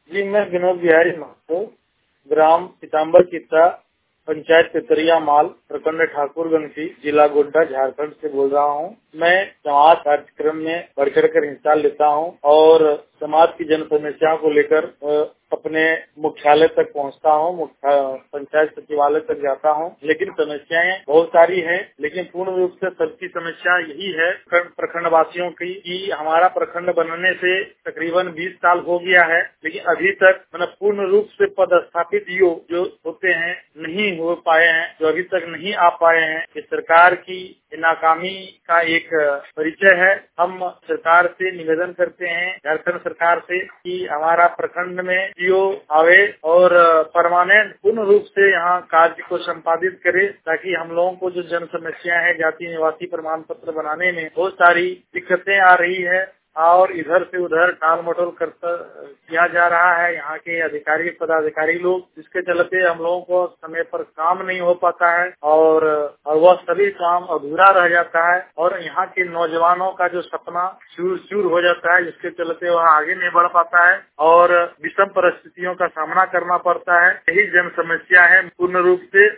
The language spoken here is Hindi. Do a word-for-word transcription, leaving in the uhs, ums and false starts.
जी, मैं विनोद बिहारी महतो, ग्राम पीताम्बर कित्ता, पंचायत पितरिया माल, प्रखंड ठाकुरगंज, जिला गोड्डा, झारखंड से बोल रहा हूँ। मैं समाज कार्यक्रम में बढ़ चढ़ कर हिस्सा लेता हूँ और समाज की जन समस्याओं को लेकर अपने मुख्यालय तक पहुँचता हूँ, पंचायत सचिवालय तक जाता हूँ। लेकिन समस्याएं बहुत सारी हैं, लेकिन पूर्ण रूप से सबकी समस्या यही है प्रखंड वासियों की कि हमारा प्रखंड बनने से तकरीबन बीस साल हो गया है, लेकिन अभी तक मतलब पूर्ण रूप से पदस्थापित योग जो होते हैं नहीं हो पाए हैं, जो अभी तक नहीं आ पाए हैं। इस सरकार की नाकामी का एक परिचय है। हम सरकार से निवेदन करते हैं, झारखंड सरकार से, कि हमारा प्रखंड में सीओ आवे और परमानेंट पूर्ण रूप से यहाँ कार्य को संपादित करे, ताकि हम लोगों को जो जन समस्या है, जाति निवासी प्रमाण पत्र बनाने में बहुत सारी दिक्कतें आ रही है और इधर से उधर टाल मटोल करता किया जा रहा है यहाँ के अधिकारी पदाधिकारी लोग, जिसके चलते हम लोगों को समय पर काम नहीं हो पाता है और, और वह सभी काम अधूरा रह जाता है और यहाँ के नौजवानों का जो सपना चूर चूर हो जाता है, जिसके चलते वह आगे नहीं बढ़ पाता है और विषम परिस्थितियों का सामना करना पड़ता है। यही जन समस्या है। पूर्ण रूप से